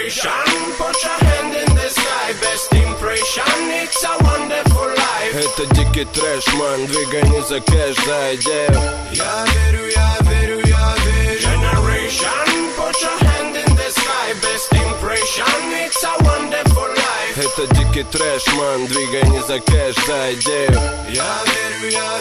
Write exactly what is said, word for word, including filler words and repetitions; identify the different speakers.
Speaker 1: generation, put your hand in the sky. Best impression, it's a wonderful life.
Speaker 2: Это дикий трэш, ман, двигай не за кэш, за идею.
Speaker 1: Я верю, я верю, я верю. Generation, put your hand in the sky. Best impression, it's a wonderful life.
Speaker 2: Это дикий трэш, ман, двигай не за кэш, за идею.
Speaker 1: Я верю, я